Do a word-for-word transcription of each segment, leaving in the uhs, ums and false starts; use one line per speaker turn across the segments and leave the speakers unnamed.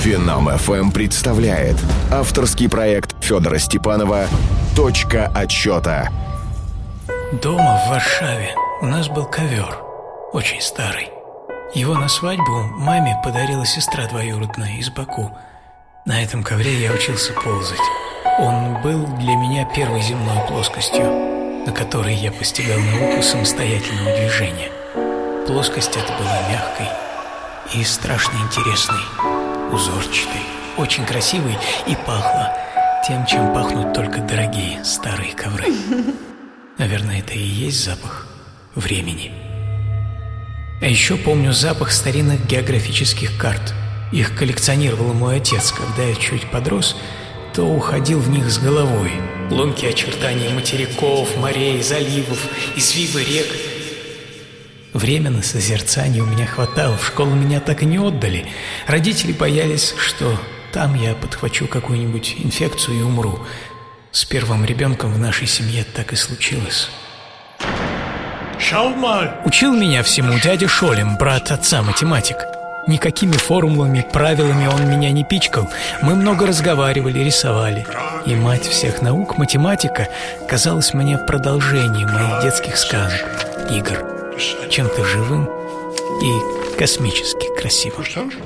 Финам эф эм представляет авторский проект Федора Степанова «Точка отсчета».
Дома в Варшаве у нас был ковер, очень старый. Его на свадьбу маме подарила сестра двоюродная из Баку. На этом ковре я учился ползать. Он был для меня первой земной плоскостью, на которой я постигал науку самостоятельного движения. Плоскость эта была мягкой и страшно интересной, узорчатой, очень красивой и пахла тем, чем пахнут только дорогие старые ковры. Наверное, это и есть запах времени. А еще помню запах старинных географических карт. Их коллекционировал мой отец. Когда я чуть подрос, то уходил в них с головой. Ломкие очертания материков, морей, заливов, извивы рек. Время на созерцание у меня хватало. В школу меня так и не отдали. Родители боялись, что там я подхвачу какую-нибудь инфекцию и умру. С первым ребенком в нашей семье так и случилось. Учил меня всему дядя Шолем, брат отца, математик. Никакими формулами, правилами он меня не пичкал. Мы много разговаривали, рисовали. И мать всех наук, математика, казалась мне продолжением моих детских сказок, игр, чем-то живым и космически красивым.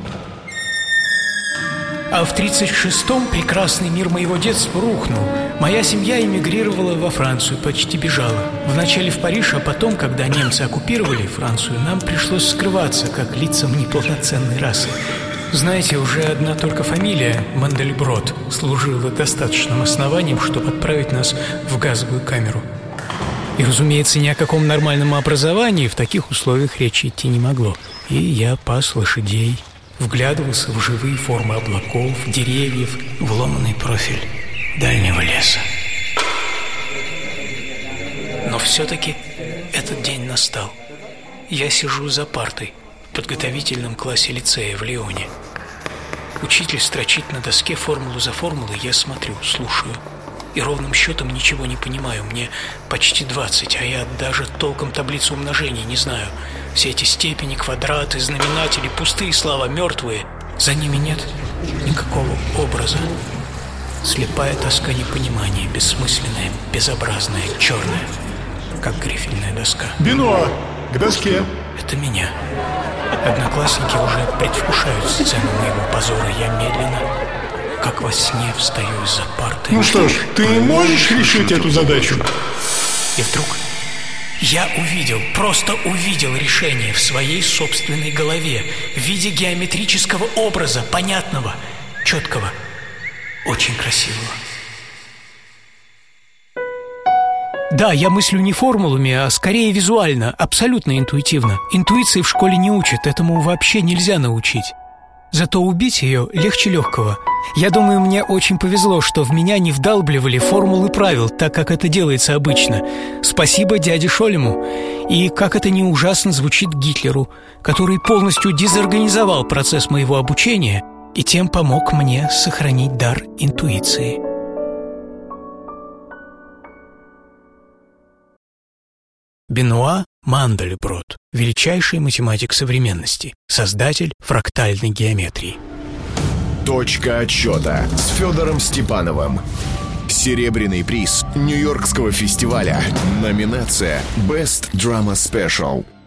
А в тридцать шестом прекрасный мир моего детства рухнул. Моя семья эмигрировала во Францию, почти бежала. Вначале в Париж, а потом, когда немцы оккупировали Францию, нам пришлось скрываться, как лицам неполноценной расы. Знаете, уже одна только фамилия Мандельброд служила достаточным основанием, чтобы отправить нас в газовую камеру. И, разумеется, ни о каком нормальном образовании в таких условиях речи идти не могло. И я пас лошадей, вглядывался в живые формы облаков, деревьев, в ломаный профиль дальнего леса. Но все-таки этот день настал. Я сижу за партой в подготовительном классе лицея в Лионе. Учитель строчит на доске формулу за формулой, я смотрю, слушаю. И ровным счетом ничего не понимаю. Мне почти двадцать, а я даже толком таблицу умножения не знаю. Все эти степени, квадраты, знаменатели, пустые слова, мертвые. За ними нет никакого образа. Слепая тоска непонимания, бессмысленная, безобразная, черная, как грифельная доска.
Бенуа, к доске.
Это меня. Одноклассники уже предвкушают сцену моего позора. Я медленно, как во сне, встаю из-за парты.
Ну что ж, ты можешь решить эту задачу?
И вдруг я увидел, просто увидел решение в своей собственной голове в виде геометрического образа, понятного, четкого, очень красивого. Да, я мыслю не формулами, а скорее визуально, абсолютно интуитивно. Интуиции в школе не учат, этому вообще нельзя научить. Зато убить ее легче легкого. Я думаю, мне очень повезло, что в меня не вдалбливали формулы правил, так как это делается обычно. Спасибо дяде Шолему. И как это не ужасно звучит Гитлеру, который полностью дезорганизовал процесс моего обучения и тем помог мне сохранить дар интуиции. Бенуа Мандельброд, величайший математик современности, создатель фрактальной геометрии.
«Точка отсчета» с Федором Степановым. Серебряный приз Нью-Йоркского фестиваля. Номинация «Best Drama Special».